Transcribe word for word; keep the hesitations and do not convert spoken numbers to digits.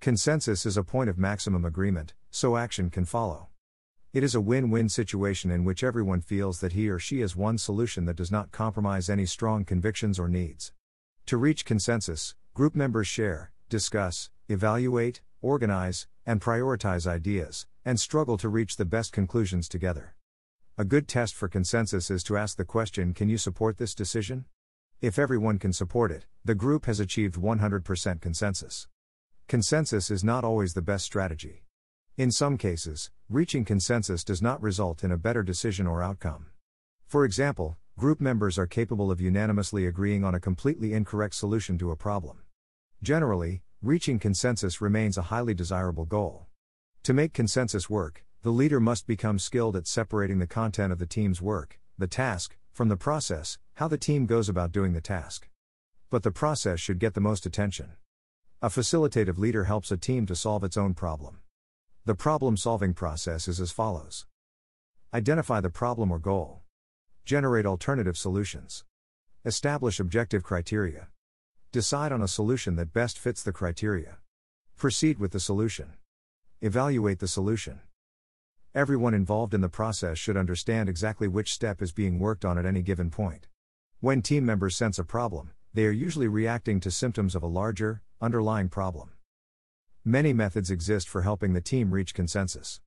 Consensus is a point of maximum agreement, so action can follow. It is a win-win situation in which everyone feels that he or she has one solution that does not compromise any strong convictions or needs. To reach consensus, group members share, discuss, evaluate, organize, and prioritize ideas, and struggle to reach the best conclusions together. A good test for consensus is to ask the question, can you support this decision? If everyone can support it, the group has achieved one hundred percent consensus. Consensus is not always the best strategy. In some cases, reaching consensus does not result in a better decision or outcome. For example, group members are capable of unanimously agreeing on a completely incorrect solution to a problem. Generally, reaching consensus remains a highly desirable goal. To make consensus work, the leader must become skilled at separating the content of the team's work, the task, from the process, how the team goes about doing the task. But the process should get the most attention. A facilitative leader helps a team to solve its own problem. The problem-solving process is as follows. Identify the problem or goal. Generate alternative solutions. Establish objective criteria. Decide on a solution that best fits the criteria. Proceed with the solution. Evaluate the solution. Everyone involved in the process should understand exactly which step is being worked on at any given point. When team members sense a problem, they are usually reacting to symptoms of a larger, underlying problem. Many methods exist for helping the team reach consensus.